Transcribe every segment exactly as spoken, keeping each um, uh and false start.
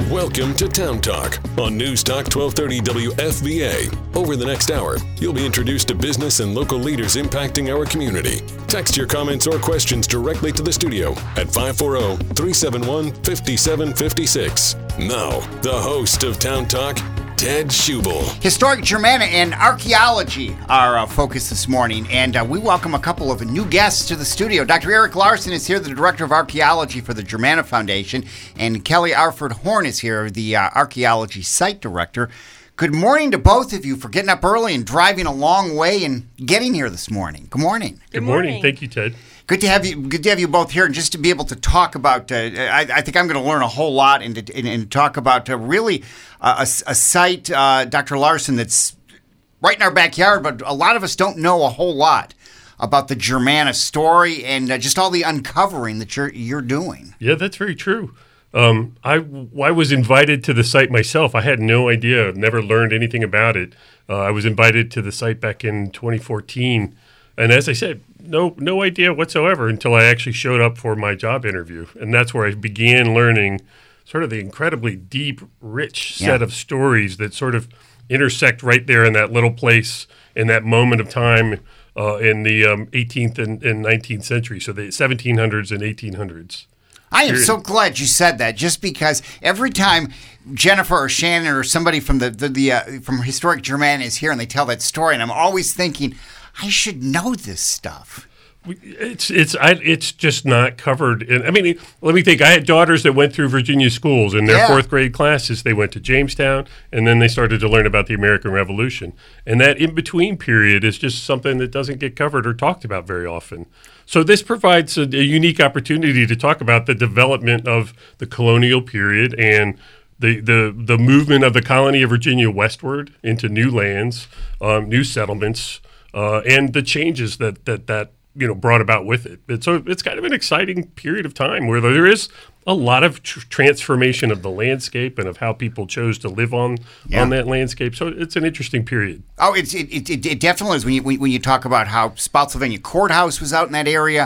Welcome to Town Talk on News Talk twelve thirty W F V A. Over the next hour, you'll be introduced to business and local leaders impacting our community. Text your comments or questions directly to the studio at five four zero, three seven one, five seven five six. Now, the host of Town Talk, Ted Schubel. Historic Germanna and archaeology are our focus this morning, and uh, we welcome a couple of new guests to the studio. Doctor Eric Larson is here, the Director of Archaeology for the Germanna Foundation, and Kelly Arford Horn is here, the uh, Archaeology Site Director. Good morning to both of you for getting up early and driving a long way and getting here this morning. Good morning. Good morning. Thank you, Ted. Good to have you. Good to have you both here, and just to be able to talk about. Uh, I, I think I'm going to learn a whole lot, and and, and talk about uh, really uh, a, a site, uh, Doctor Larson, that's right in our backyard. But a lot of us don't know a whole lot about the Germanna story and uh, just all the uncovering that you're you're doing. Yeah, that's very true. Um, I I was invited to the site myself. I had no idea. Never learned anything about it. Uh, I was invited to the site back in twenty fourteen. And as I said, no no idea whatsoever until I actually showed up for my job interview. And that's where I began learning sort of the incredibly deep, rich set Yeah. of stories that sort of intersect right there in that little place, in that moment of time uh, in the um, eighteenth and, and nineteenth century, so the seventeen hundreds and eighteen hundreds. I am so glad you said that, just because every time Jennifer or Shannon or somebody from the, the, the uh, from Historic Germanna is here and they tell that story, and I'm always thinking, I should know this stuff. It's it's I, it's just not covered. In, I mean, let me think. I had daughters that went through Virginia schools. In their Yeah. fourth grade classes, they went to Jamestown, and then they started to learn about the American Revolution. And that in-between period is just something that doesn't get covered or talked about very often. So this provides a, a unique opportunity to talk about the development of the colonial period and the, the, the movement of the colony of Virginia westward into new lands, um, new settlements, uh, and the changes that that that you know brought about with it. And so it's kind of an exciting period of time where there is a lot of tr- transformation of the landscape and of how people chose to live on Yeah. on that landscape. So it's an interesting period. Oh, it's it, it, it- it definitely is when you when when you talk about how Spotsylvania Courthouse was out in that area,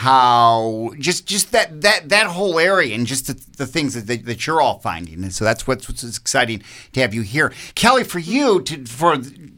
how just just that that, that whole area, and just the, the things that, that that you're all finding, and so that's what's what's exciting to have you here, Kelly. For you to for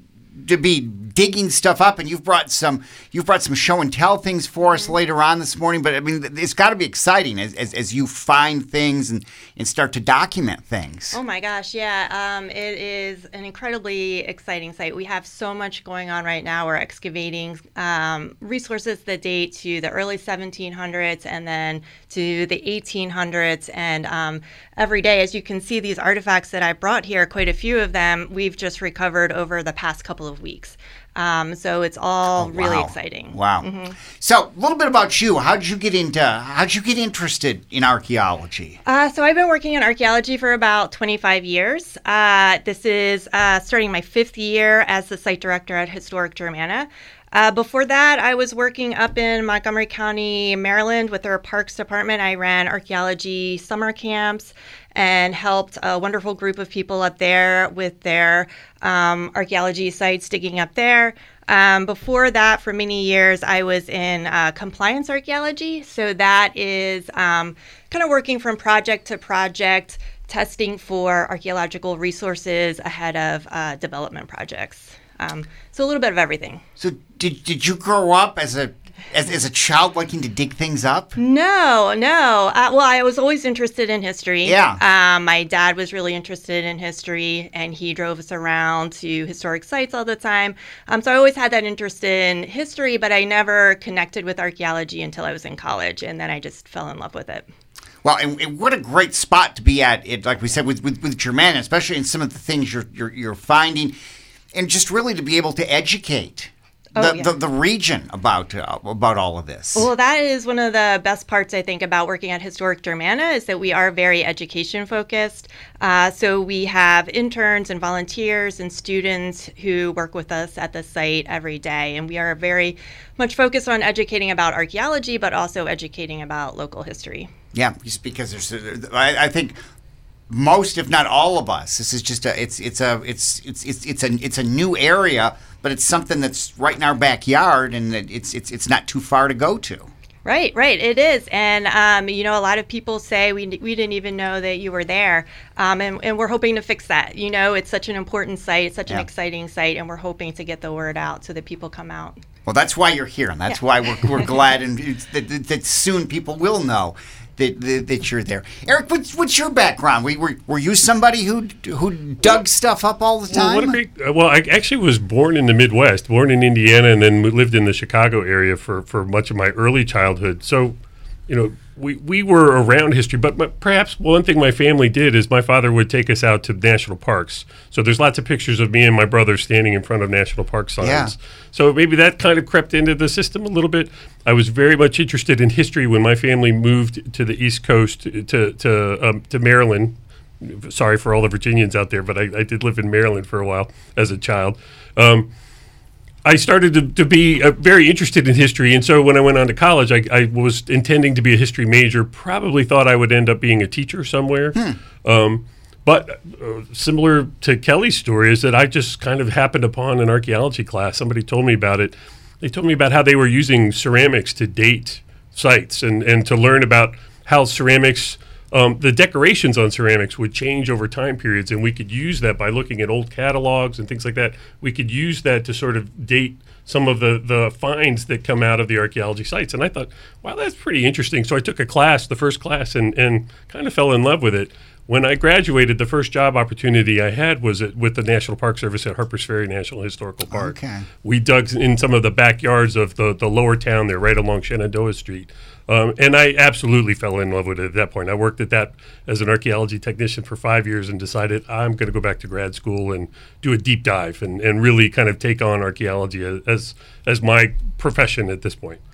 to be digging stuff up, and you've brought some you've brought some show and tell things for us later on this morning. But I mean, it's got to be exciting as, as as you find things and and start to document things. Oh my gosh, yeah. Um, it is an incredibly exciting site. We have so much going on right now. We're excavating um, resources that date to the early seventeen hundreds and then to the eighteen hundreds. And um, every day, as you can see, these artifacts that I brought here, quite a few of them, we've just recovered over the past couple of weeks. Um, so it's all Oh, really wow. exciting. Wow. Mm-hmm. So a little bit about you. How did you get into? How did you get interested in archaeology? Uh, so I've been working in archaeology for about twenty-five years. Uh, this is uh, starting my fifth year as the site director at Historic Germanna. Uh, before that, I was working up in Montgomery County, Maryland with our Parks Department. I ran archaeology summer camps and helped a wonderful group of people up there with their um, archaeology sites, digging up there. Um, before that, for many years, I was in uh, compliance archaeology. So that is um, kind of working from project to project, testing for archaeological resources ahead of uh, development projects. Um, so a little bit of everything. So did did you grow up as a as, as a child liking to dig things up? No, no. Uh, well, I was always interested in history. Yeah. Um, my dad was really interested in history, and he drove us around to historic sites all the time. Um, so I always had that interest in history, but I never connected with archaeology until I was in college, and then I just fell in love with it. Well, and, and what a great spot to be at! It, like we said, with with, with Germanna, especially in some of the things you're you're, you're finding, and just really to be able to educate Oh, the, yeah. the the region about uh, about all of this. Well, that is one of the best parts, I think, about working at Historic Germanna is that we are very education focused. Uh, so we have interns and volunteers and students who work with us at the site every day. And we are very much focused on educating about archaeology, but also educating about local history. Yeah, just because there's, I, I think most, if not all of us, this is just a, it's it's a, it's it's it's it's a it's a new area, but it's something that's right in our backyard, and that it's it's it's not too far to go to. Right, right. It is. And, um, you know, a lot of people say we, we didn't even know that you were there. Um, and, and we're hoping to fix that. You know, it's such an important site, it's such yeah. an exciting site, and we're hoping to get the word out so that people come out. Well, that's why you're here, and that's yeah. why we're, we're glad and that, that, that soon people will know that, that, that you're there. Eric, what's, what's your background? Were, were, were you somebody who who dug stuff up all the time? Well, what a great, well, I actually was born in the Midwest, born in Indiana, and then lived in the Chicago area for, for much of my early childhood. So, you know, we, we were around history, but, but perhaps one thing my family did is my father would take us out to national parks. So there's lots of pictures of me and my brother standing in front of national park signs. Yeah. So maybe that kind of crept into the system a little bit. I was very much interested in history when my family moved to the East Coast to to um, to Maryland. Sorry for all the Virginians out there, but I, I did live in Maryland for a while as a child. Um, I started to, to be uh, very interested in history, and so when I went on to college, I, I was intending to be a history major, probably thought I would end up being a teacher somewhere. Hmm. Um, but uh, similar to Kelly's story is that I just kind of happened upon an archaeology class. Somebody told me about it. They told me about how they were using ceramics to date sites and, and to learn about how ceramics Um, the decorations on ceramics would change over time periods, and we could use that by looking at old catalogs and things like that. We could use that to sort of date some of the, the finds that come out of the archaeology sites. And I thought, wow, that's pretty interesting. So I took a class, the first class, and, and kind of fell in love with it. When I graduated, the first job opportunity I had was at, with the National Park Service at Harpers Ferry National Historical Park. Okay. We dug in some of the backyards of the, the lower town there, right along Shenandoah Street. Um, and I absolutely fell in love with it at that point. I worked at that as an archaeology technician for five years and decided I'm going to go back to grad school and do a deep dive and, and really kind of take on archaeology as as my profession at this point.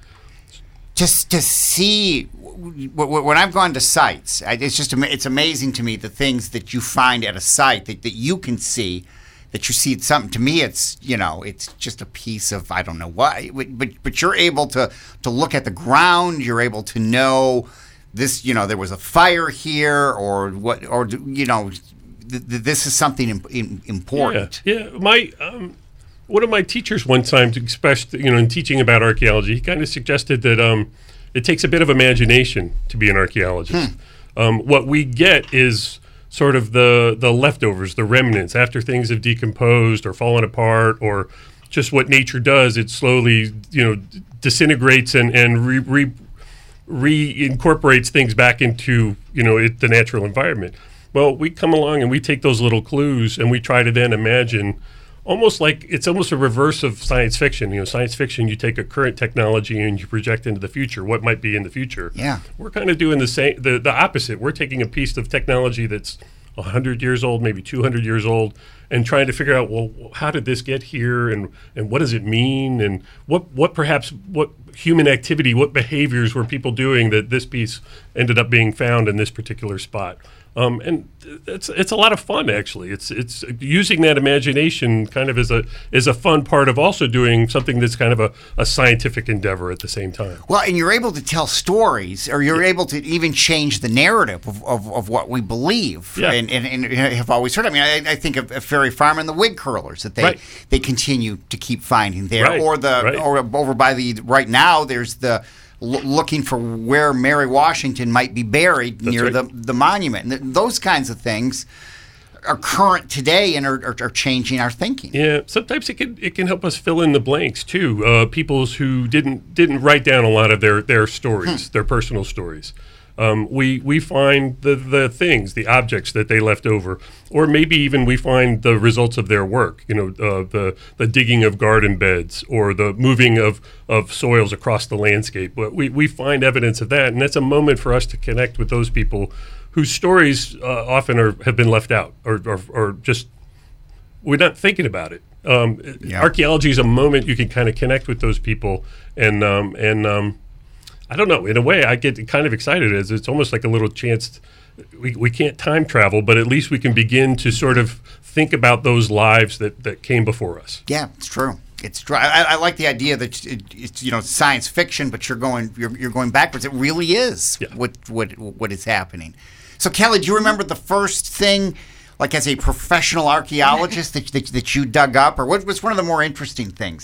Just to see, when I've gone to sites, it's just it's amazing to me the things that you find at a site that, that you can see, that you see something. To me, it's, you know, it's just a piece of, I don't know what, but but you're able to, to look at the ground, you're able to know this, you know, there was a fire here, or what, or, you know, th- th- this is something im- im- important. Yeah, yeah. My, um, one of my teachers one time, especially, you know, in teaching about archaeology, he kind of suggested that um, it takes a bit of imagination to be an archaeologist. Hmm. Um, what we get is sort of the the leftovers, the remnants, after things have decomposed or fallen apart, or just what nature does. It slowly, you know, disintegrates and and re, re, reincorporates things back into, you know, it, the natural environment. Well, we come along and we take those little clues and we try to then imagine, almost like it's almost a reverse of science fiction. You know, science fiction, you take a current technology and you project into the future what might be in the future. Yeah, we're kind of doing the same, the, the opposite. We're taking a piece of technology that's one hundred years old, maybe two hundred years old, and trying to figure out, well, how did this get here, and, and what does it mean, and what what perhaps what human activity, what behaviors were people doing that this piece ended up being found in this particular spot. Um, and it's it's a lot of fun, actually. It's it's using that imagination kind of as a is a fun part of also doing something that's kind of a, a scientific endeavor at the same time. Well, and you're able to tell stories, or you're yeah. able to even change the narrative of, of, of what we believe. Yeah. And, and, and have always heard. I mean, I, I think of, of Ferry Farm and the wig curlers that they right. they continue to keep finding there, right. or the right. or over by the right now. There's the L- looking for where Mary Washington might be buried That's near right. the, the monument. And th- those kinds of things are current today and are, are, are changing our thinking. Yeah, sometimes it can it can help us fill in the blanks too. Uh, peoples who didn't didn't write down a lot of their their stories, hmm. their personal stories. Um, we we find the, the things, the objects that they left over, or maybe even we find the results of their work. You know, uh, the the digging of garden beds or the moving of, of soils across the landscape. But we we find evidence of that, and that's a moment for us to connect with those people whose stories uh, often are have been left out, or or, or just we're not thinking about it. Um, yeah. Archaeology is a moment you can kind of connect with those people, and um, and um, I don't know. In a way, I get kind of excited as it's almost like a little chance. We we can't time travel, but at least we can begin to sort of think about those lives that, that came before us. Yeah, it's true. It's true. I, I like the idea that it, it's, you know, science fiction, but you're going you're, you're going backwards. It really is yeah. what what what is happening. So, Kelly, do you remember the first thing, like as a professional archaeologist, that, that that you dug up, or what was one of the more interesting things that?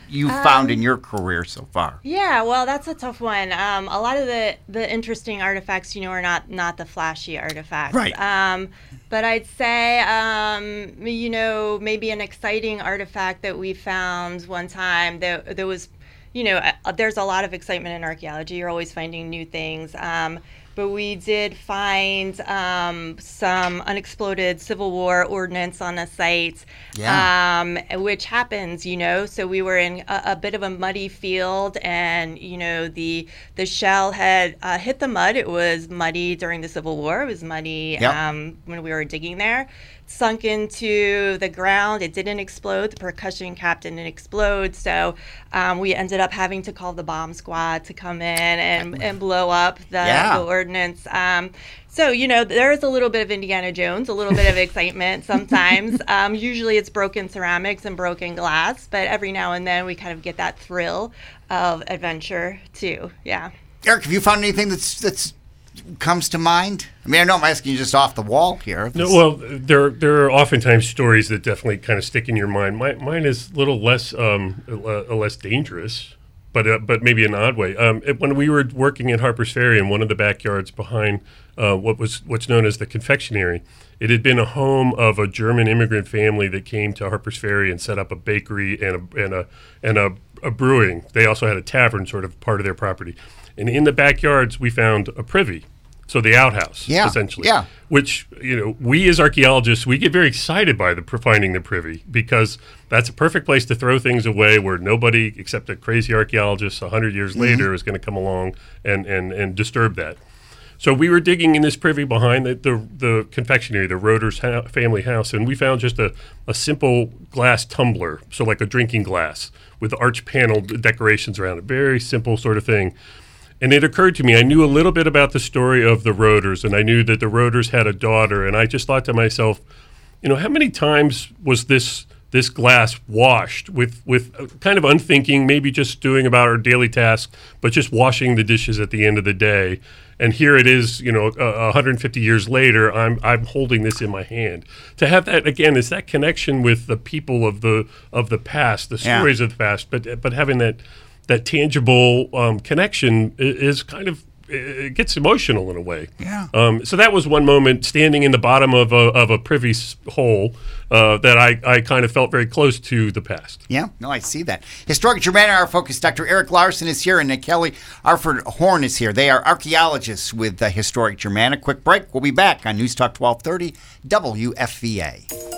you found in your career so far? Yeah, well, that's a tough one. Um, a lot of the, the interesting artifacts, you know, are not, not the flashy artifacts. Right. Um, but I'd say, um, you know, maybe an exciting artifact that we found one time, there, there was, you know, uh, there's a lot of excitement in archaeology. You're always finding new things. Um, But we did find um, some unexploded Civil War ordnance on the site, yeah. um, which happens, you know. So we were in a, a bit of a muddy field, and you know the the shell had uh, hit the mud. It was muddy during the Civil War. It was muddy yep. um, when we were digging there. Sunk into the ground. It didn't explode. The percussion cap didn't explode. So um, we ended up having to call the bomb squad to come in and, and blow up the, yeah. the ordnance. Um, so, you know, there is a little bit of Indiana Jones, a little bit of excitement sometimes. Um, usually it's broken ceramics and broken glass, but every now and then we kind of get that thrill of adventure too. Yeah. Eric, have you found anything that's that's comes to mind? I mean, I know I'm asking you just off the wall here. No, well, there there are oftentimes stories that definitely kind of stick in your mind. My, mine is a little less um, uh, less dangerous, but uh, but maybe an odd way. Um, it, when we were working at Harper's Ferry in one of the backyards behind uh, what was what's known as the confectionery, it had been a home of a German immigrant family that came to Harper's Ferry and set up a bakery and a and a and a, a brewing. They also had a tavern, sort of part of their property. And in the backyards, we found a privy, so the outhouse, yeah, essentially. Yeah. Which, you know, we as archaeologists, we get very excited by the finding the privy, because that's a perfect place to throw things away where nobody except a crazy archaeologist a hundred years mm-hmm. later is going to come along and, and, and disturb that. So we were digging in this privy behind the, the, the confectionery, the Roeder's ha- family house, and we found just a, a simple glass tumbler, so like a drinking glass with arch panel decorations around it. Very simple sort of thing. And it occurred to me, I knew a little bit about the story of the Roeders, and I knew that the Roeders had a daughter, and I just thought to myself, you know, how many times was this this glass washed with, with kind of unthinking, maybe just doing about our daily task, but just washing the dishes at the end of the day. And here it is, you know, uh, one hundred fifty years later, I'm I'm holding this in my hand. To have that, again, is that connection with the people of the of the past, the stories yeah. of the past, but but having that that tangible um, connection is kind of, it gets emotional in a way. Yeah. Um, so that was one moment, standing in the bottom of a of a privy hole, uh, that I, I kind of felt very close to the past. Yeah, no, I see that. Historic Germana, our focus, Doctor Eric Larson is here, and uh, Kelly Arford Horn is here. They are archaeologists with uh, Historic Germana. Quick break. We'll be back on News Talk twelve thirty W F V A.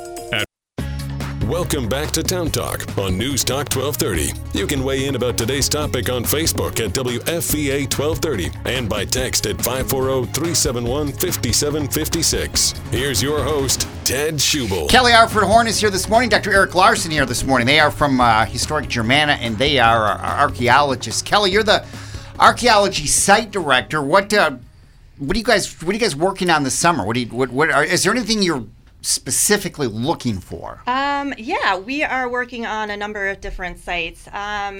Welcome back to Town Talk on News Talk twelve thirty. You can weigh in about today's topic on Facebook at W F V A twelve thirty and by text at five four zero, three seven one, five seven five six. Here's your host, Ted Schubel. Kelly Arford Horn is here this morning. Doctor Eric Larson here this morning. They are from uh, Historic Germana, and they are uh, archaeologists. Kelly, you're the archaeology site director. What uh, what are you guys What are you guys working on this summer? What do you, what, what are, is there anything you're specifically looking for? Um, yeah, we are working on a number of different sites. Um,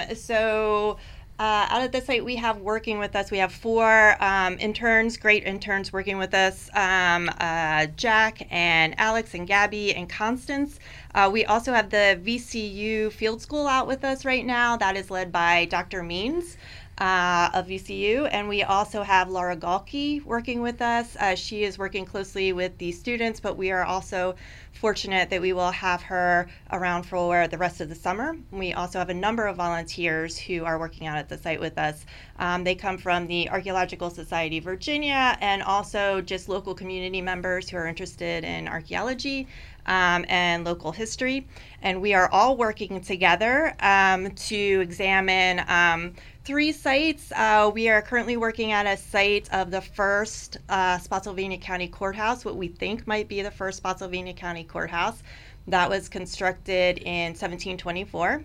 so uh, out at the site we have working with us, we have four um, interns, great interns working with us, um, uh, Jack and Alex and Gabby and Constance. Uh, we also have the V C U Field School out with us right now. That is led by Doctor Means. Uh, of V C U, and we also have Laura Galke working with us. Uh, she is working closely with the students, but we are also fortunate that we will have her around for the rest of the summer. We also have a number of volunteers who are working out at the site with us. Um, they come from the Archaeological Society of Virginia and also just local community members who are interested in archaeology Um, and local history. And we are all working together um, to examine um, three sites. Uh, we are currently working at a site of the first uh, Spotsylvania County Courthouse, what we think might be the first Spotsylvania County Courthouse. That was constructed in seventeen twenty-four.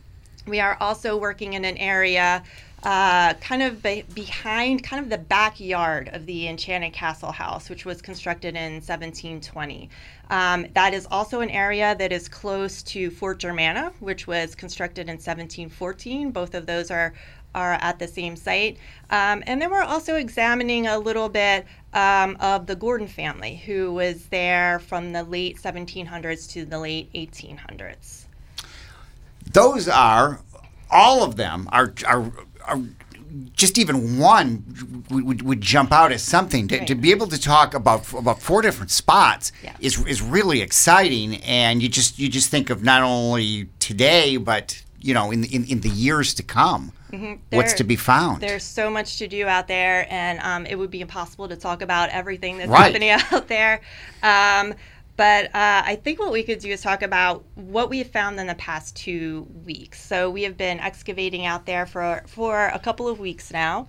We are also working in an area uh, kind of be- behind kind of the backyard of the Enchanted Castle House, which was constructed in seventeen twenty. Um, that is also an area that is close to Fort Germana, which was constructed in seventeen fourteen. Both of those are are at the same site. Um, and then we're also examining a little bit um, of the Gordon family, who was there from the late seventeen hundreds to the late eighteen hundreds. Those are all of them are are, are just even one would, would, would jump out as something. To, Right. to be able to talk about about four different spots Yeah. is is really exciting, and you just you just think of not only today but you know in in, in the years to come. What's There- to be found? There's so much to do out there, and um, it would be impossible to talk about everything that's Right. happening out there. Um, but uh, I think what we could do is talk about what we have found in the past two weeks. So we have been excavating out there for for a couple of weeks now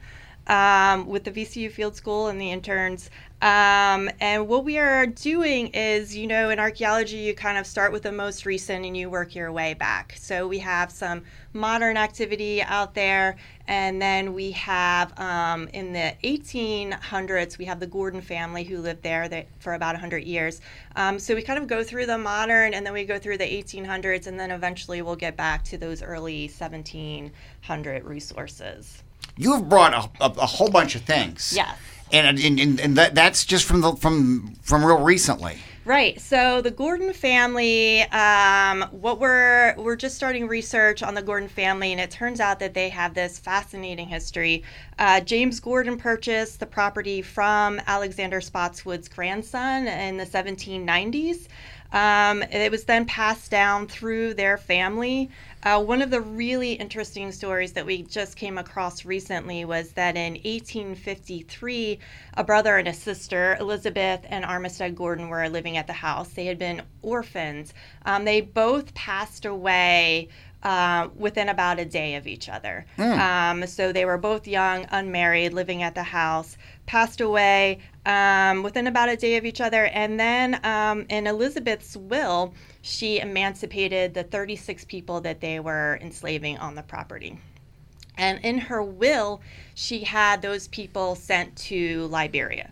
um, with the V C U Field School and the interns. Um, and what we are doing is, you know, in archaeology, you kind of start with the most recent and you work your way back. So we have some modern activity out there, and then we have um, in the eighteen hundreds, we have the Gordon family who lived there that, for about one hundred years. Um, so we kind of go through the modern, and then we go through the eighteen hundreds, and then eventually we'll get back to those early seventeen hundred resources. You've brought a, a, a whole bunch of things. Yes. And and, and, and that, that's just from the from from real recently. Right. So the Gordon family, um, what we're we're just starting research on the Gordon family, and it turns out that they have this fascinating history. Uh, James Gordon purchased the property from Alexander Spotswood's grandson in the seventeen nineties. Um, it was then passed down through their family. Uh, one of the really interesting stories that we just came across recently was that in eighteen fifty-three, a brother and a sister, Elizabeth and Armistead Gordon, were living at the house. They had been orphans. Um, they both passed away uh, within about a day of each other. Um, so they were both young, unmarried, living at the house, passed away um, within about a day of each other. And then um, in Elizabeth's will, she emancipated the thirty-six people that they were enslaving on the property. And in her will, she had those people sent to Liberia.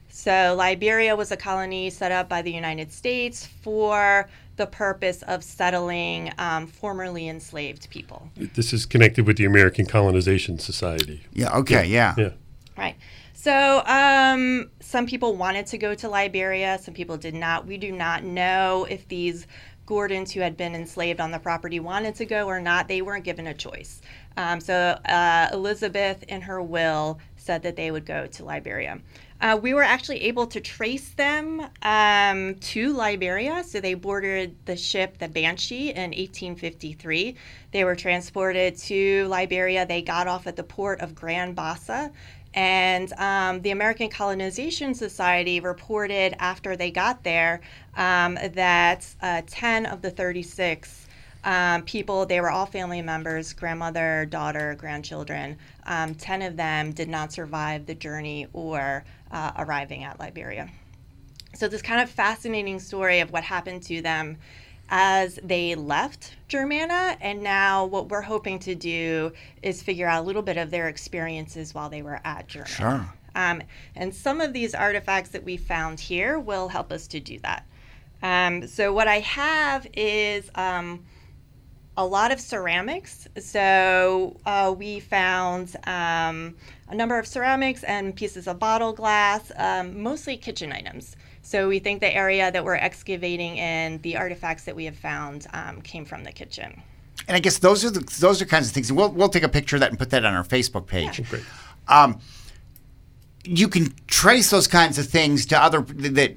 So Liberia was a colony set up by the United States for the purpose of settling um, formerly enslaved people. This is connected with the American Colonization Society. Yeah. Okay. Yeah. Yeah. Right. So um, some people wanted to go to Liberia. Some people did not. We do not know if these Gordons who had been enslaved on the property wanted to go or not. They weren't given a choice. Um, so uh, Elizabeth, in her will, said that they would go to Liberia. Uh, we were actually able to trace them um, to Liberia. So they boarded the ship, the Banshee, in eighteen fifty-three. They were transported to Liberia. They got off at the port of Grand Bassa. And um, the American Colonization Society reported after they got there um, that uh, ten of the thirty-six um, people, they were all family members, grandmother, daughter, grandchildren, um, ten of them did not survive the journey or uh, arriving at Liberia. So this kind of fascinating story of what happened to them as they left Germanna, and now what we're hoping to do is figure out a little bit of their experiences while they were at Germanna. Sure. Um, and some of these artifacts that we found here will help us to do that. Um, so what I have is um, a lot of ceramics. So uh, we found um, a number of ceramics and pieces of bottle glass, um, mostly kitchen items. So we think the area that we're excavating in, the artifacts that we have found, um, came from the kitchen. And I guess those are the those are kinds of things. And we'll we'll take a picture of that and put that on our Facebook page. Yeah. Great. Um, you can trace those kinds of things to other that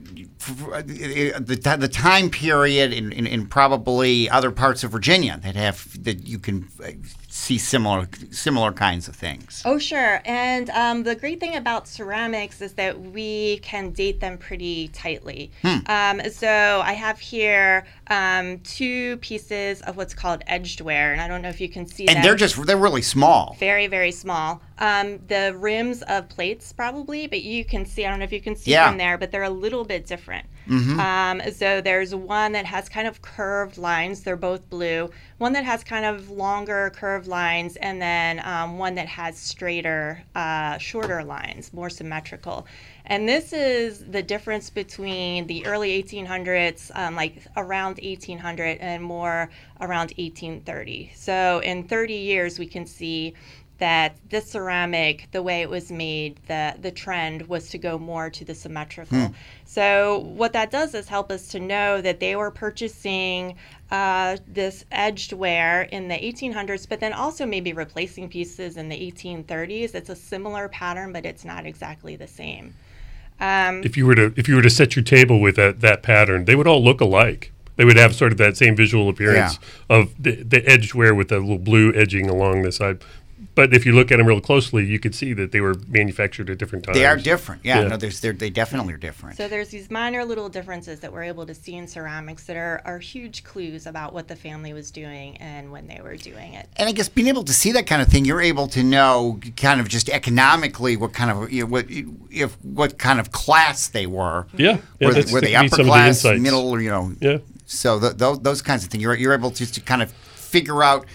the the time period in, in, in probably other parts of Virginia that have that you can see similar similar kinds of things. Oh, sure. And um, the great thing about ceramics is that we can date them pretty tightly. Hmm. Um, so I have here um, two pieces of what's called edgedware, and I don't know if you can see And them. they're just they're really small. Very, very small. Um, the rims of plates probably, but you can see, I don't know if you can see Yeah. from there, but they're a little bit different. Mm-hmm. Um, so there's one that has kind of curved lines. They're both blue. One that has kind of longer curved lines, and then um, one that has straighter, uh, shorter lines, more symmetrical. And this is the difference between the early eighteen hundreds, um, like around eighteen hundred, and more around eighteen thirty. So in thirty years, we can see that this ceramic, the way it was made, the the trend was to go more to the symmetrical. Hmm. So what that does is help us to know that they were purchasing uh, this edged ware in the eighteen hundreds, but then also maybe replacing pieces in the eighteen thirties. It's a similar pattern, but it's not exactly the same. Um, if you were to if you were to set your table with that, that pattern, they would all look alike. They would have sort of that same visual appearance yeah. of the, the edged ware with the little blue edging along the side. But if you look at them real closely, you could see that they were manufactured at different times. They are different. Yeah, yeah. no, there's, they definitely are different. So there's these minor little differences that we're able to see in ceramics that are, are huge clues about what the family was doing and when they were doing it. And I guess being able to see that kind of thing, you're able to know kind of just economically what kind of you know, what if what kind of class they were. Yeah, yeah were, were they upper class, the middle, or, you know? Yeah. So the, those those kinds of things, you're you're able to, to kind of figure out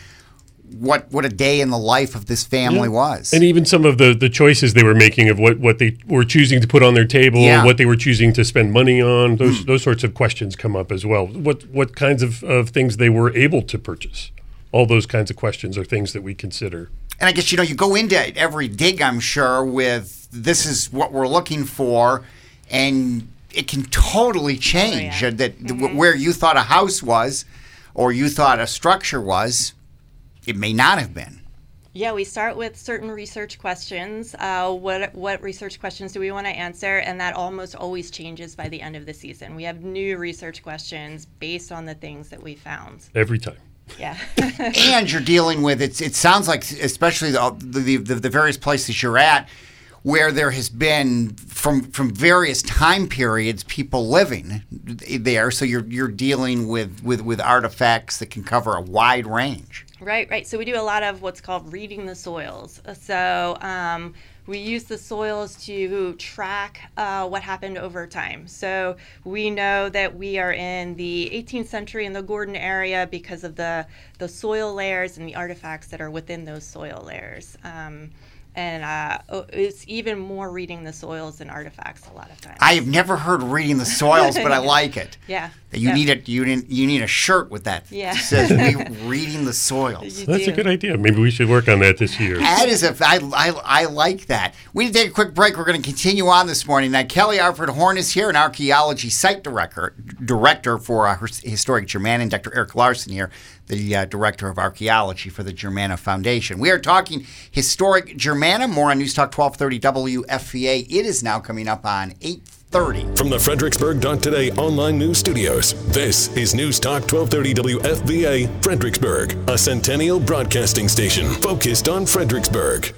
what what a day in the life of this family yeah. was. And even some of the, the choices they were making of what, what they were choosing to put on their table, yeah. what they were choosing to spend money on, those mm. those sorts of questions come up as well. What what kinds of, of things they were able to purchase. All those kinds of questions are things that we consider. And I guess, you know, you go into every dig, I'm sure, with this is what we're looking for, and it can totally change. Oh, yeah. That mm-hmm. where you thought a house was or you thought a structure was, it may not have been. Yeah, we start with certain research questions. Uh, what what research questions do we want to answer? And that almost always changes by the end of the season. We have new research questions based on the things that we found. Every time. Yeah. And you're dealing with, it's, it sounds like, especially the, the, the, the various places you're at, where there has been, from from various time periods, people living there. So you're you're dealing with, with, with artifacts that can cover a wide range. Right, right. So we do a lot of what's called reading the soils. So um, we use the soils to track uh, what happened over time. So we know that we are in the eighteenth century in the Gordon area because of the, the soil layers and the artifacts that are within those soil layers. Um, And uh, it's even more reading the soils than artifacts a lot of times. I have never heard reading the soils, but I like it. Yeah. You yeah. need a you need, you need a shirt with that. Yeah. That says we reading the soils. You That's do. a good idea. Maybe we should work on that this year. That is a I, I, I like that. We need to take a quick break. We're going to continue on this morning. Now, Kelly Arford Horn is here, an archaeology site director director for uh, Historic Germanna, and Doctor Eric Larson here, the uh, director of archaeology for the Germanna Foundation. We are talking Historic Germanna. More on News Talk twelve thirty W F V A. It is now coming up on eight thirty. From the Fredericksburg dot today online news studios, this is News Talk twelve thirty W F V A, Fredericksburg, a centennial broadcasting station focused on Fredericksburg.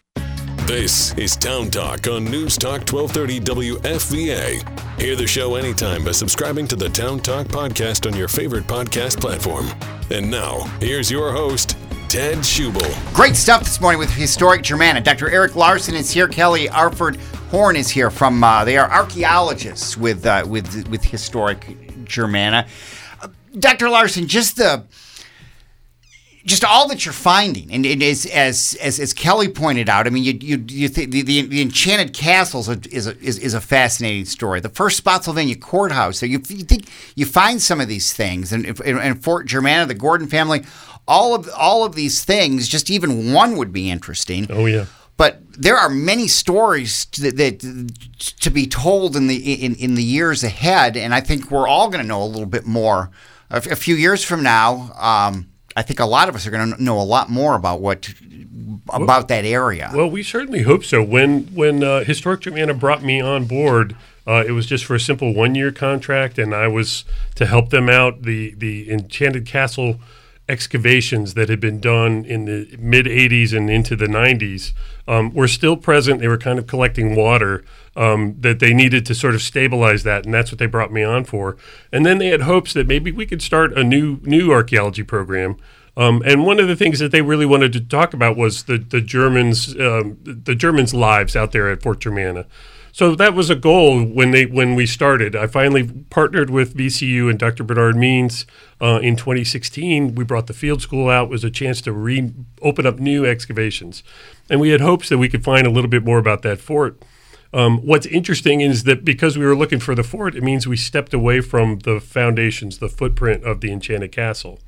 This is Town Talk on News Talk twelve thirty W F V A. Hear the show anytime by subscribing to the Town Talk podcast on your favorite podcast platform. And now, here's your host, Ted Schubel. Great stuff this morning with Historic Germanna. Doctor Eric Larson is here. Kelly Arford Horn is here from, uh, they are archaeologists with, uh, with, with Historic Germanna. Uh, Doctor Larson, just the... Just all that you're finding, and it is as as as Kelly pointed out. I mean, you you you think the, the the Enchanted Castles is a is, is a fascinating story. The first Spotsylvania courthouse. So you, you think you find some of these things, and and Fort Germanna, the Gordon family, all of all of these things. Just even one would be interesting. Oh yeah. But there are many stories that, that to be told in the in, in the years ahead, and I think we're all going to know a little bit more a, a few years from now. Um, I think a lot of us are going to know a lot more about what about well, that area. Well, we certainly hope so. When when uh, Historic Germanna brought me on board, uh, it was just for a simple one-year contract, and I was to help them out. The the Enchanted Castle excavations that had been done in the mid eighties and into the nineties um, were still present. They were kind of collecting water um, that they needed to sort of stabilize that, and that's what they brought me on for. And then they had hopes that maybe we could start a new new archaeology program. Um, and one of the things that they really wanted to talk about was the the Germans um, the Germans' lives out there at Fort Germanna. So that was a goal when they when we started. I finally partnered with V C U and Doctor Bernard Means uh, in twenty sixteen. We brought the field school out. It was a chance to re- open up new excavations. And we had hopes that we could find a little bit more about that fort. Um, what's interesting is that because we were looking for the fort, it means we stepped away from the foundations, the footprint of the Enchanted Castle.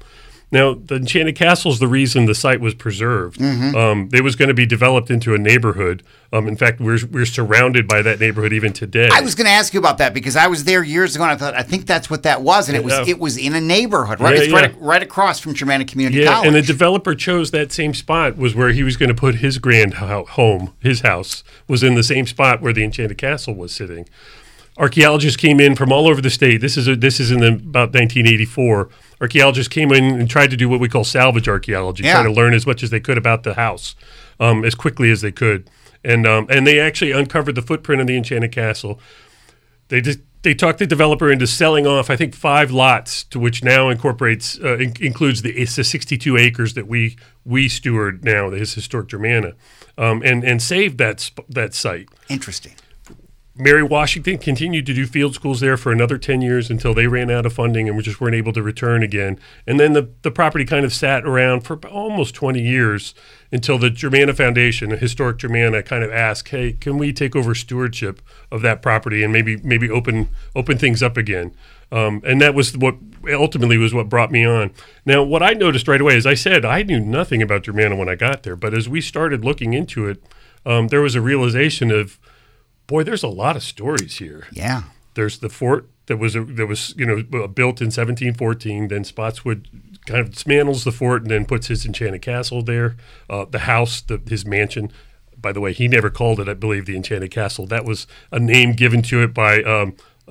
Now, the Enchanted Castle is the reason the site was preserved. Mm-hmm. Um, it was going to be developed into a neighborhood. Um, in fact, we're we're surrounded by that neighborhood even today. I was going to ask you about that because I was there years ago, and I thought I think that's what that was, and it was Yeah. it was in a neighborhood, right? Yeah, it's yeah. right, right across from Germanna Community Yeah, College. and the developer chose that same spot was where he was going to put his grand ho- home. His house was in the same spot where the Enchanted Castle was sitting. Archaeologists came in from all over the state. This is a, this is in the, about nineteen eighty-four. Archaeologists came in and tried to do what we call salvage archaeology, Yeah. try to learn as much as they could about the house um, as quickly as they could. And um, and they actually uncovered the footprint of the Enchanted Castle. They just they talked the developer into selling off, I think, five lots, to which now incorporates uh, in- includes the it's the sixty-two acres that we we steward now, the historic Germanna, um, and and saved that sp- that site. Interesting. Mary Washington continued to do field schools there for another ten years until they ran out of funding and we just weren't able to return again. And then the, the property kind of sat around for almost twenty years until the Germanna Foundation, a historic Germanna, kind of asked, hey, can we take over stewardship of that property and maybe maybe open open things up again? Um, and that was what ultimately was what brought me on. Now, what I noticed right away, as I said, I knew nothing about Germanna when I got there. But as we started looking into it, um, there was a realization of, boy, there's a lot of stories here. Yeah. There's the fort that was a, that was you know built in seventeen fourteen. Then Spotswood kind of dismantles the fort and then puts his Enchanted Castle there. Uh, the house, the, his mansion. By the way, he never called it, I believe, the Enchanted Castle. That was a name given to it by um, a,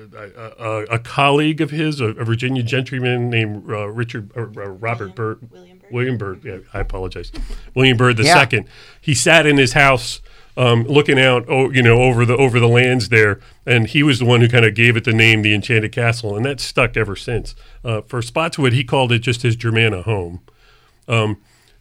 a, a, a colleague of his, a, a Virginia gentryman named uh, Richard uh, Robert Byrd. William Byrd. William Byrd. Yeah, I apologize. William Byrd the Yeah. second. He sat in his house. Um, looking out, oh, you know, over the over the lands there, and he was the one who kind of gave it the name, the Enchanted Castle, and that's stuck ever since. Uh, for Spotswood, he called it just his Germanna home. Um,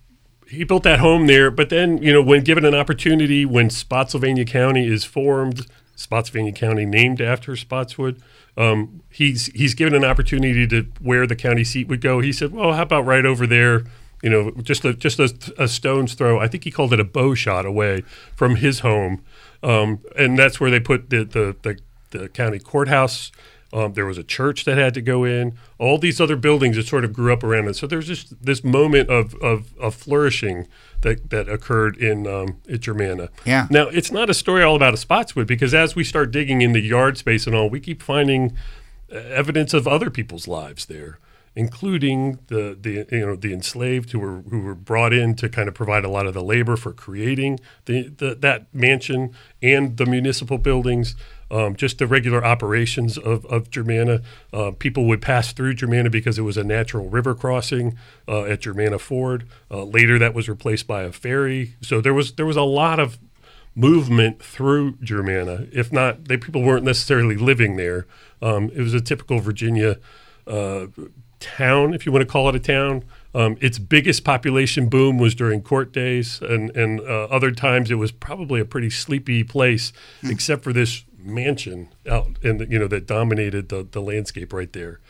he built that home there, but then, you know, when given an opportunity, when Spotsylvania County is formed, Spotsylvania County named after Spotswood, um, he's he's given an opportunity to where the county seat would go. He said, well, how about right over there? You know, just a, just a, a stone's throw. I think he called it a bow shot away from his home, um, and that's where they put the the, the, the county courthouse. Um, there was a church that had to go in. All these other buildings that sort of grew up around it. So there's just this moment of of, of flourishing that, that occurred in um, at Germanna. Yeah. Now it's not a story all about a Spotswood, because as we start digging in the yard space and all, we keep finding uh, evidence of other people's lives there, including the, the you know the enslaved who were who were brought in to kind of provide a lot of the labor for creating the, the that mansion and the municipal buildings. Um, just the regular operations of, of Germanna. Uh, people would pass through Germanna because it was a natural river crossing uh, at Germanna Ford. Uh, later, that was replaced by a ferry. So there was there was a lot of movement through Germanna. If not, they people weren't necessarily living there. Um, it was a typical Virginia uh, town, if you want to call it a town. Um, its biggest population boom was during court days, and and uh, other times it was probably a pretty sleepy place, mm. except for this mansion out and you know that dominated the the landscape right there.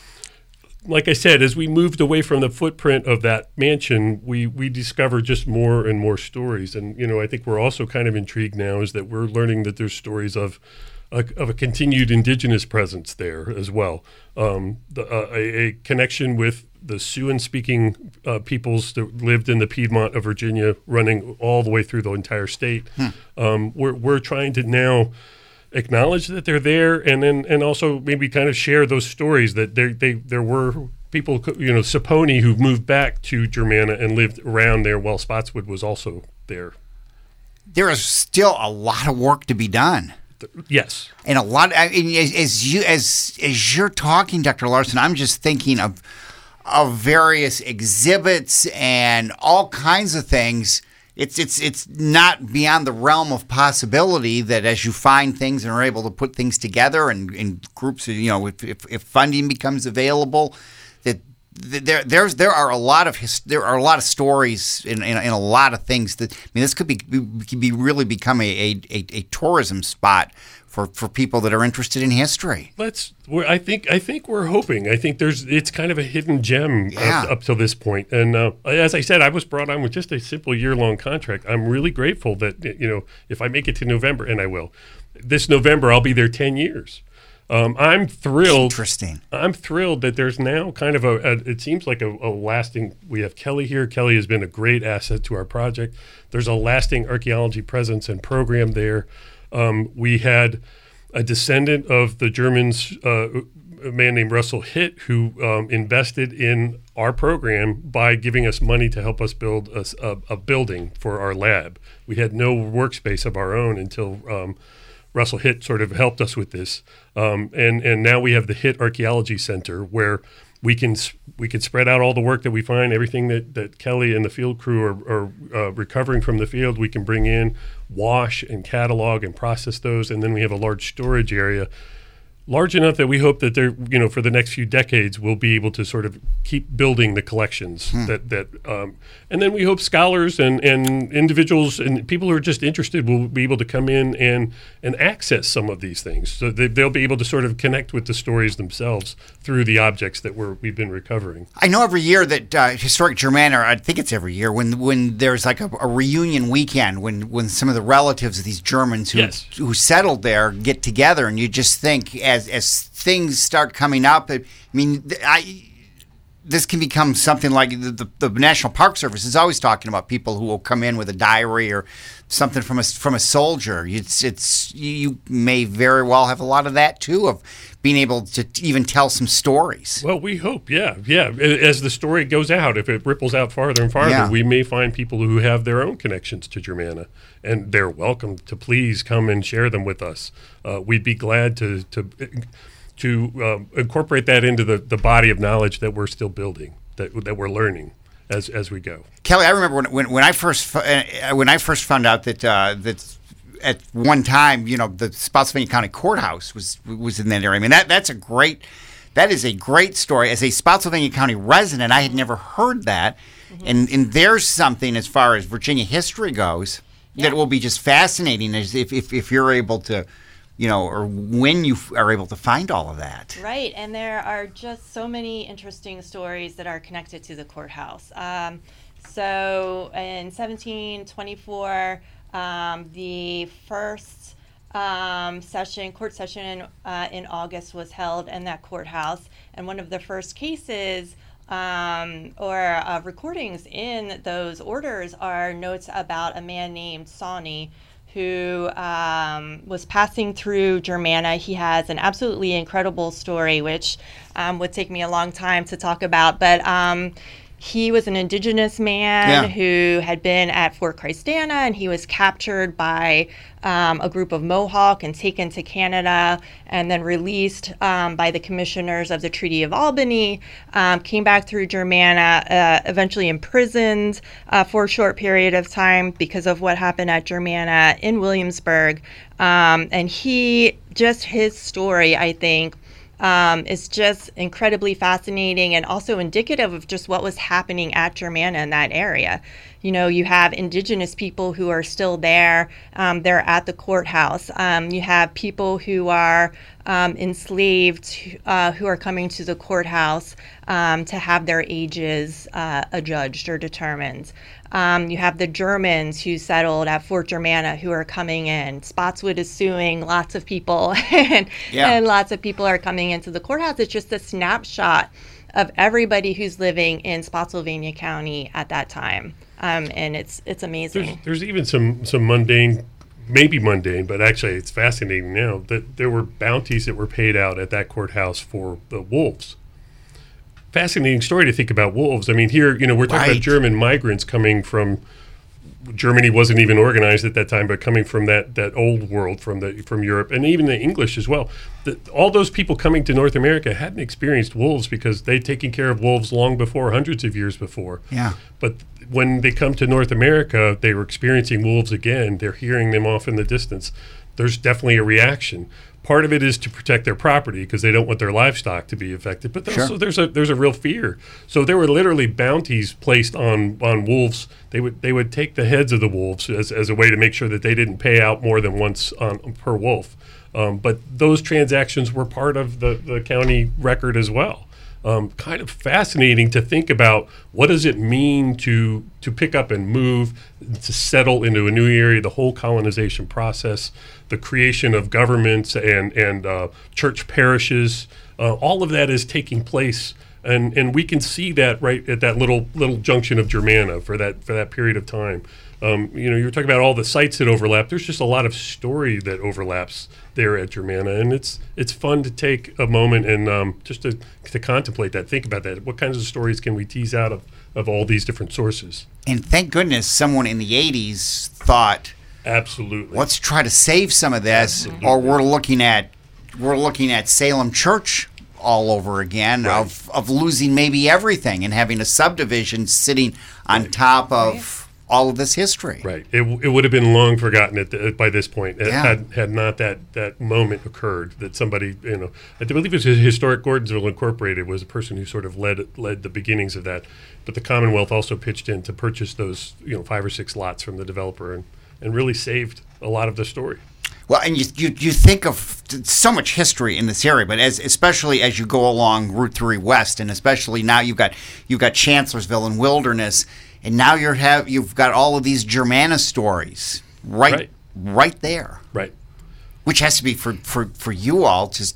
Like I said, as we moved away from the footprint of that mansion, we we discovered just more and more stories. And you know, I think we're also kind of intrigued now is that we're learning that there's stories of a, of a continued indigenous presence there as well. Um, the, uh, a, a connection with the Siouan-speaking uh, peoples that lived in the Piedmont of Virginia, running all the way through the entire state. Hmm. Um, we're we're trying to now acknowledge that they're there, and then and also maybe kind of share those stories that there they there were people, you know, Saponi who moved back to Germanna and lived around there while Spotswood was also there. There is still a lot of work to be done. Yes, and a lot. I mean, as, as you as as you're talking, Doctor Larson, I'm just thinking of of various exhibits and all kinds of things. It's it's it's not beyond the realm of possibility that as you find things and are able to put things together and in groups, you know, if, if if funding becomes available, that there there's there are a lot of his, there are a lot of stories in, in, in a lot of things that I mean this could be could be really become a a, a, a tourism spot for, for people that are interested in history. Let's. We're, I think. I think we're hoping. I think there's. It's kind of a hidden gem yeah. up, up till this point. And uh, as I said, I was brought on with just a simple year-long contract. I'm really grateful that you know if I make it to November, and I will, this November I'll be there ten years. Um, I'm thrilled. Interesting. I'm thrilled that there's now kind of a, a it seems like a, a lasting, we have Kelly here. Kelly has been a great asset to our project. There's a lasting archaeology presence and program there. Um, we had a descendant of the Germans, uh, a man named Russell Hitt, who um, invested in our program by giving us money to help us build a, a, a building for our lab. We had no workspace of our own until um, Russell Hitt sort of helped us with this, um, and and now we have the Hitt Archaeology Center where we can we can spread out all the work that we find, everything that, that Kelly and the field crew are, are uh, recovering from the field. We can bring in, wash and catalog and process those, and then we have a large storage area, large enough that we hope that they're, you know, for the next few decades, we'll be able to sort of keep building the collections hmm. that, that um, and then we hope scholars and, and individuals and people who are just interested will be able to come in and, and access some of these things. So they, they'll be able to sort of connect with the stories themselves through the objects that we're, we've been recovering. I know every year that uh, Historic Germanna, I think it's every year, when when there's like a, a reunion weekend, when, when some of the relatives of these Germans who, yes. who settled there get together, and you just think, as as things start coming up, I mean, I this can become something like the, the, the National Park Service is always talking about people who will come in with a diary or something from a from a soldier. It's it's you may very well have a lot of that too, of being able to even tell some stories. Well, we hope, yeah, yeah. As the story goes out, if it ripples out farther and farther, Yeah. we may find people who have their own connections to Germanna, and they're welcome to please come and share them with us. Uh, we'd be glad to to to um, incorporate that into the, the body of knowledge that we're still building, that that we're learning as as we go. Kelly, I remember when when, when I first uh, when I first found out that uh, that at one time, you know, the Spotsylvania County Courthouse was was in that area. I mean, that that's a great that is a great story. As a Spotsylvania County resident, I had never heard that, mm-hmm. and and there's something as far as Virginia history goes yeah. that will be just fascinating as if if, if you're able to. You know, or when you are able to find all of that. Right, and there are just so many interesting stories that are connected to the courthouse. Um, so in seventeen twenty-four, um, the first um, session, court session uh, in August was held in that courthouse, and one of the first cases um, or uh, recordings in those orders are notes about a man named Sawney, who um, was passing through Germanna. He has an absolutely incredible story, which um, would take me a long time to talk about. But um, he was an indigenous man yeah. who had been at Fort Christana, and he was captured by um, a group of Mohawk and taken to Canada, and then released um, by the commissioners of the Treaty of Albany, um, came back through Germanna, uh, eventually imprisoned uh, for a short period of time because of what happened at Germanna in Williamsburg. Um, and he, just his story, I think, Um, is just incredibly fascinating and also indicative of just what was happening at Germanna in that area. You know, you have indigenous people who are still there. Um, they're at the courthouse. Um, you have people who are um, enslaved uh, who are coming to the courthouse um, to have their ages uh, adjudged or determined. Um, you have the Germans who settled at Fort Germanna who are coming in. Spotswood is suing lots of people, and, yeah. and lots of people are coming into the courthouse. It's just a snapshot of everybody who's living in Spotsylvania County at that time, um, and it's it's amazing. There's, there's even some some mundane, maybe mundane, but actually it's fascinating now that there were bounties that were paid out at that courthouse for the wolves. Fascinating story to think about wolves. I mean, here, you know, we're talking right. about German migrants coming from, Germany wasn't even organized at that time, but coming from that, that old world, from the from Europe, and even the English as well. The, all those people coming to North America hadn't experienced wolves because they'd taken care of wolves long before, hundreds of years before. Yeah. But when they come to North America, they were experiencing wolves again. They're hearing them off in the distance. There's definitely a reaction. Part of it is to protect their property because they don't want their livestock to be affected. But Sure. also there's a there's a real fear. So there were literally bounties placed on, on wolves. They would they would take the heads of the wolves as, as a way to make sure that they didn't pay out more than once on per wolf. Um, but those transactions were part of the, the county record as well. um, kind of fascinating to think about what does it mean to to pick up and move, to settle into a new area, the whole colonization process, the creation of governments and, and uh, church parishes. Uh, all of that is taking place. And and we can see that right at that little little junction of Germanna for that for that period of time. Um, you know, you were talking about all the sites that overlap. There's just a lot of story that overlaps there at Germanna, and it's it's fun to take a moment and um, just to to contemplate that, think about that. What kinds of stories can we tease out of, of all these different sources? And thank goodness someone in the eighties thought, absolutely, let's try to save some of this, absolutely. or we're looking at we're looking at Salem Church all over again, right. of of losing maybe everything and having a subdivision sitting on right. top of right. all of this history. Right. It, it would have been long forgotten at the, by this point yeah. had had not that, that moment occurred that somebody, you know, I believe it was Historic Gordonsville Incorporated was the person who sort of led led the beginnings of that. But the Commonwealth also pitched in to purchase those, you know, five or six lots from the developer and, and really saved a lot of the story. Well, and you, you you think of so much history in this area, but as especially as you go along Route three West, and especially now you've got you've got Chancellorsville and Wilderness, and now you're have you've got all of these Germanna stories right right, right there, right, which has to be for, for, for you all just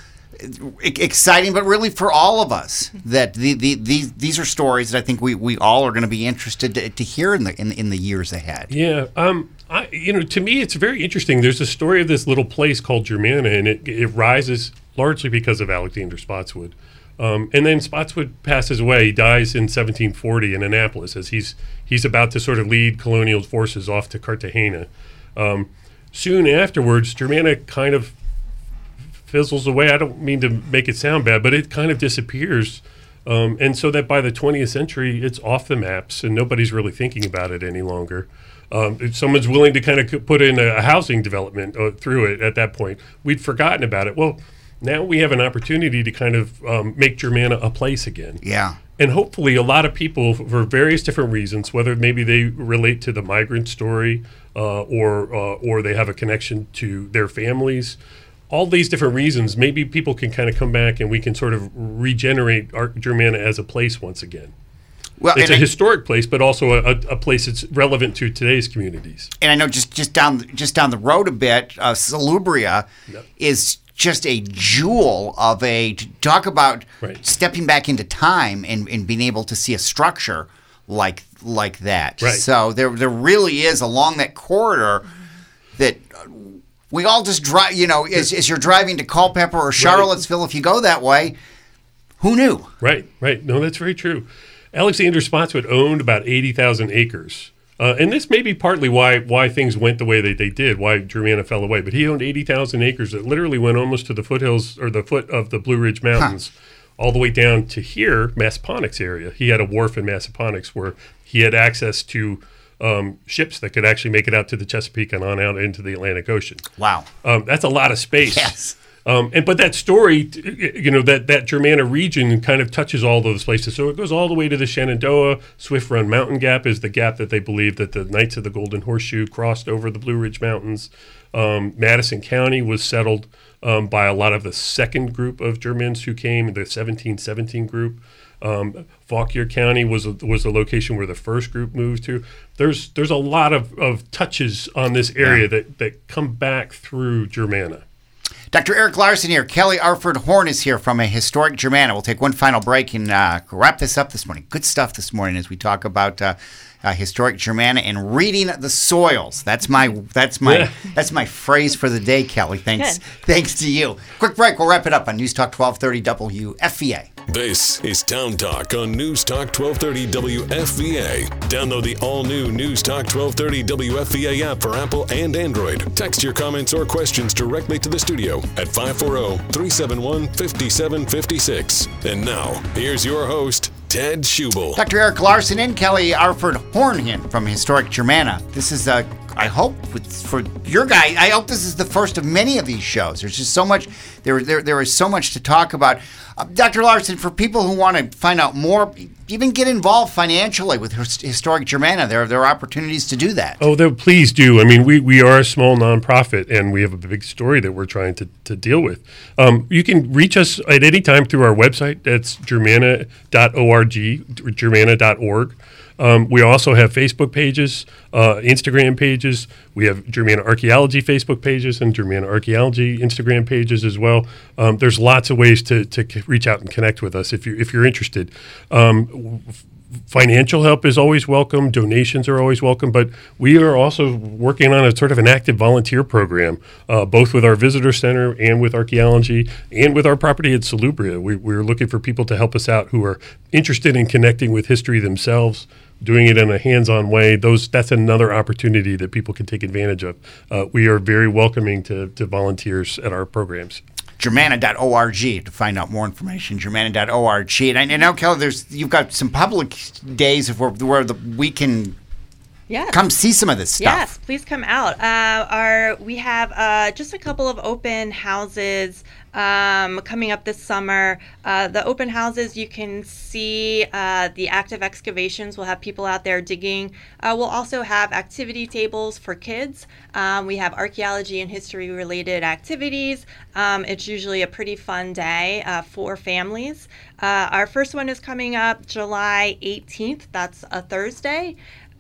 exciting, but really for all of us that the, the these these are stories that I think we, we all are going to be interested to, to hear in the in, in the years ahead. Yeah. Um. I, you know, to me, it's very interesting. There's a story of this little place called Germanna, and it it rises largely because of Alexander Spotswood. Um, and then Spotswood passes away. He dies in seventeen forty in Annapolis as he's he's about to sort of lead colonial forces off to Cartagena. Um, soon afterwards, Germanna kind of fizzles away. I don't mean to make it sound bad, but it kind of disappears. Um, and so that by the twentieth century, it's off the maps, and nobody's really thinking about it any longer. Um, if someone's willing to kind of put in a housing development uh, through it at that point, we'd forgotten about it. Well, now we have an opportunity to kind of um, make Germanna a place again. Yeah. And hopefully a lot of people, for various different reasons, whether maybe they relate to the migrant story uh, or uh, or they have a connection to their families, all these different reasons, maybe people can kind of come back and we can sort of regenerate our Germanna as a place once again. Well, it's a I, historic place, but also a, a place that's relevant to today's communities. And I know just, just down just down the road a bit, uh, Salubria yep. is just a jewel of a to talk about right. stepping back into time and, and being able to see a structure like like that. Right. So there there really is along that corridor that we all just drive. You know, as, as you're driving to Culpeper or Charlottesville, right. if you go that way, who knew? Right. Right. No, that's very true. Alexander Spotswood owned about eighty thousand acres. Uh, and this may be partly why why things went the way they, they did, why Germanna fell away. But he owned eighty thousand acres that literally went almost to the foothills or the foot of the Blue Ridge Mountains, huh. all the way down to here, Massaponax area. He had a wharf in Massaponax where he had access to um, ships that could actually make it out to the Chesapeake and on out into the Atlantic Ocean. Wow. Um, that's a lot of space. Yes. Um, and but that story, you know, that, that Germanna region kind of touches all those places. So it goes all the way to the Shenandoah. Swift Run Mountain Gap is the gap that they believe that the Knights of the Golden Horseshoe crossed over the Blue Ridge Mountains. Um, Madison County was settled um, by a lot of the second group of Germans who came, the seventeen seventeen group. Um, Fauquier County was a, was the location where the first group moved to. There's there's a lot of, of touches on this area yeah. that, that come back through Germanna. Doctor Eric Larson here. Kelly Arford Horn is here from a historic Germanna. We'll take one final break and uh, wrap this up this morning. Good stuff this morning as we talk about uh, uh, historic Germanna and reading the soils. That's my that's my yeah. that's my phrase for the day, Kelly. Thanks Good. Thanks to you. Quick break. We'll wrap it up on News Talk twelve thirty W F V A. This is Town Talk on News Talk twelve thirty W F V A. Download the all-new News Talk twelve thirty W F V A app for Apple and Android. Text your comments or questions directly to the studio at five four zero, three seven one, five seven five six. And now, here's your host, Ted Schubel. Doctor Eric Larson and Kelly Arford Horn here from historic Germanna. This is a I hope it's for your guy. I hope this is the first of many of these shows. There's just so much. There, there, there is so much to talk about. Uh, Doctor Larson, for people who want to find out more, even get involved financially with Historic Germanna, there, there are opportunities to do that. Oh, there, please do. I mean, we, we are a small nonprofit, and we have a big story that we're trying to, to deal with. Um, you can reach us at any time through our website. That's germanna dot org, germanna dot org. Um, we also have Facebook pages, uh, Instagram pages. We have Germanna Archaeology Facebook pages and Germanna Archaeology Instagram pages as well. Um, there's lots of ways to, to c- reach out and connect with us if you're, if you're interested. Um, f- financial help is always welcome. Donations are always welcome. But we are also working on a sort of an active volunteer program, uh, both with our visitor center and with archaeology and with our property at Salubria. We, we're looking for people to help us out who are interested in connecting with history themselves, doing it in a hands-on way. Those that's another opportunity that people can take advantage of. Uh, we are very welcoming to, to volunteers at our programs. germanna dot org to find out more information. germanna dot org. And I, I know, Kelly, there's you've got some public days of where, where the, we can Yes. come see some of this stuff. Yes, please come out. Uh, our we have uh, just a couple of open houses um, coming up this summer. Uh, the open houses, you can see uh, the active excavations. We'll have people out there digging. Uh, we'll also have activity tables for kids. Um, we have archaeology and history related activities. Um, it's usually a pretty fun day uh, for families. Uh, our first one is coming up July eighteenth. That's a Thursday.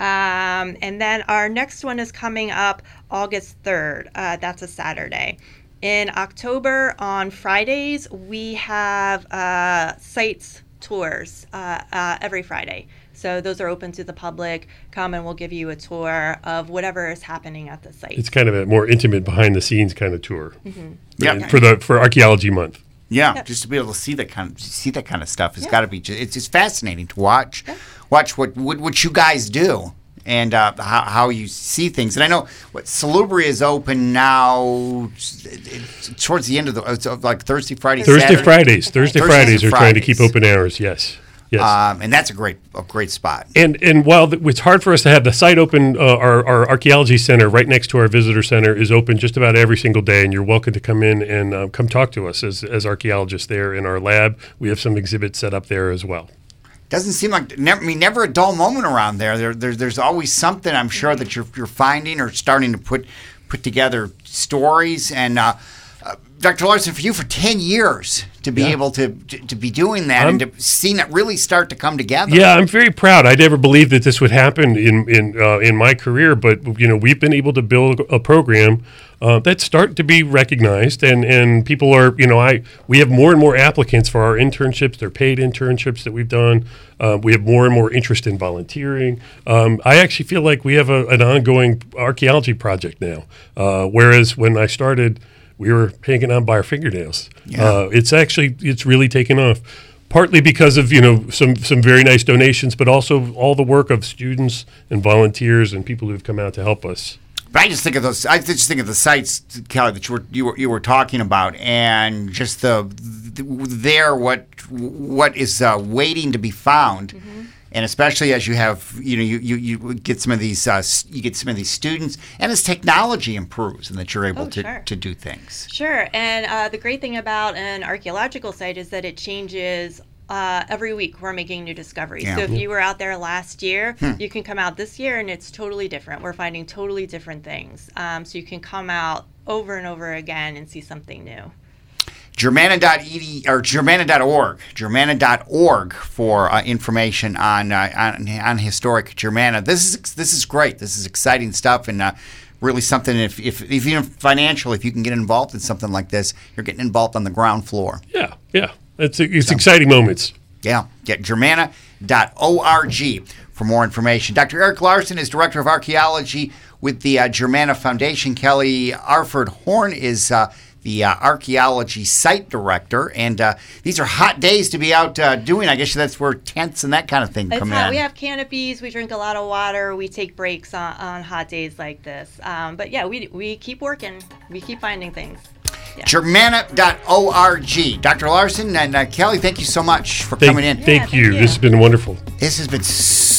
Um, and then our next one is coming up August third. Uh, that's a Saturday. In October, on Fridays, we have uh, sites tours uh, uh, every Friday. So those are open to the public. Come and we'll give you a tour of whatever is happening at the site. It's kind of a more intimate, behind-the-scenes kind of tour. Mm-hmm. Yeah. For the for Archaeology Month. Yeah, Yep. just to be able to see that kind of see that kind of stuff has Yeah. got to be. It's just fascinating to watch, Yeah. watch what, what what you guys do and uh, how how you see things. And I know what Salubria is open now. It's towards the end of the it's like Thursday, Friday, Thursday, Saturday. Fridays. Thursday, Thursdays Fridays and are trying to keep Fridays. open hours, yes. Yes. Um, and that's a great a great spot. And and while th- it's hard for us to have the site open, uh, our, our archaeology center right next to our visitor center is open just about every single day, and you're welcome to come in and uh, come talk to us as, as archaeologists there in our lab. We have some exhibits set up there as well. Doesn't seem like never, I mean, never a dull moment around there. There, there. There's always something I'm sure that you're you're finding or starting to put put together stories. And uh, uh, Doctor Larson, for you for ten years to be Yeah. able to, to to be doing that I'm- and to see it really start to come together. Yeah, I'm very proud. I never believed that this would happen in in uh, in my career, but you know, we've been able to build a program uh, that's starting to be recognized, and, and people are, you know, I we have more and more applicants for our internships. They're paid internships that we've done. Uh, we have more and more interest in volunteering. Um, I actually feel like we have a, an ongoing archaeology project now, uh, whereas when I started, we were hanging on by our fingernails. Yeah. Uh, it's actually, it's really taken off, partly because of, you know, some, some very nice donations, but also all the work of students and volunteers and people who've come out to help us. But I just think of those. I just think of the sites, Kelly, that you were you were, you were talking about, and just the, the there what what is uh, waiting to be found. Mm-hmm. And especially as you have, you know, you, you, you get some of these, uh, you get some of these students, and as technology improves, and that you're able Oh, to, sure. to do things. Sure. And uh, the great thing about an archaeological site is that it changes uh, every week. We're making new discoveries. Yeah. So if you were out there last year, Hmm. you can come out this year and it's totally different. We're finding totally different things. Um, so you can come out over and over again and see something new. Germanna dot e d or Germanna dot org, Germanna dot org for uh, information on, uh, on on historic Germanna. This is this is great. This is exciting stuff, and uh, really something. If if if even financially, if you can get involved in something like this, you're getting involved on the ground floor. Yeah, yeah. It's, it's exciting moments. Yeah, get Germanna dot org for more information. Doctor Eric Larson is Director of Archaeology with the uh, Germanna Foundation. Kelly Arford Horn is uh, the uh, Archaeology Site Director. And uh, these are hot days to be out uh, doing. I guess that's where tents and that kind of thing It's come hot. in. We have canopies. We drink a lot of water. We take breaks on, on hot days like this. Um, but yeah, we we keep working. We keep finding things. Yeah. Germanna dot org. Doctor Larson and uh, Kelly, thank you so much for Thank, coming in. thank Yeah, you. thank you. This has been wonderful. This has been so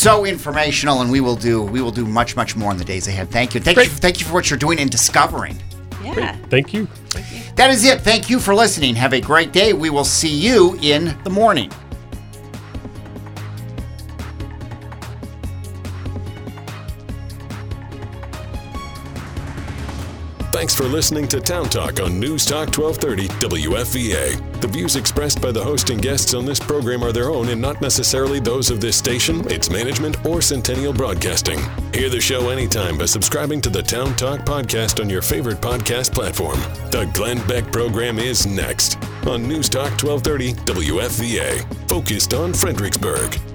so informational, and we will do we will do much much more in the days ahead. Thank you, thank Great. you, thank you for what you're doing and discovering. Yeah. Thank you. That is it. Thank you for listening. Have a great day. We will see you in the morning. Thanks for listening to Town Talk on News Talk twelve thirty W F V A. The views expressed by the host and guests on this program are their own and not necessarily those of this station, its management, or Centennial Broadcasting. Hear the show anytime by subscribing to the Town Talk podcast on your favorite podcast platform. The Glenn Beck program is next on News Talk twelve thirty W F V A, focused on Fredericksburg.